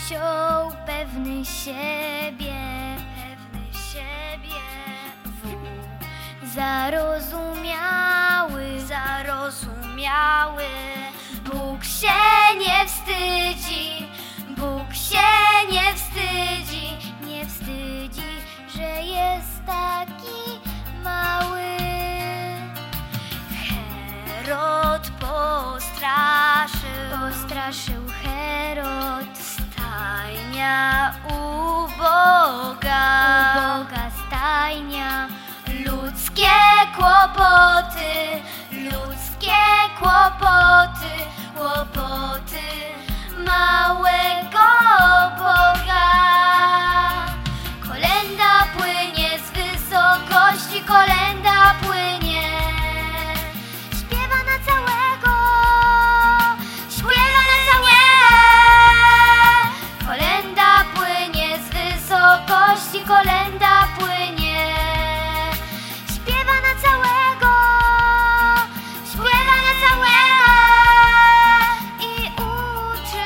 osioł pewny siebie, zarozumiały. Bóg się nie wstydzi, Bóg się nie wstydzi, że jest taki mały. Herod postraszył Herod, stajnia uboga stajnia. Ludzkie kłopoty małego Boga. Kolęda płynie z wysokości, kolęda płynie, śpiewa na całego, kolęda płynie z wysokości, kolęda płynie, śpiewa na całego, i uczy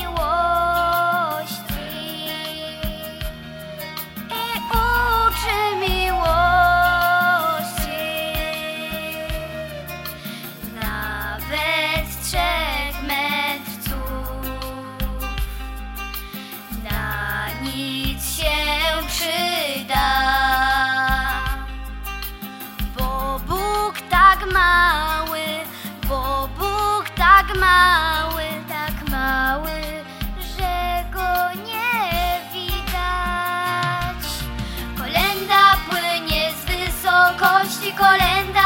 miłości, nawet 3 mędrców na nic się przyda, bo Bóg tak mały, że go nie widać. Kolęda płynie z wysokości, kolęda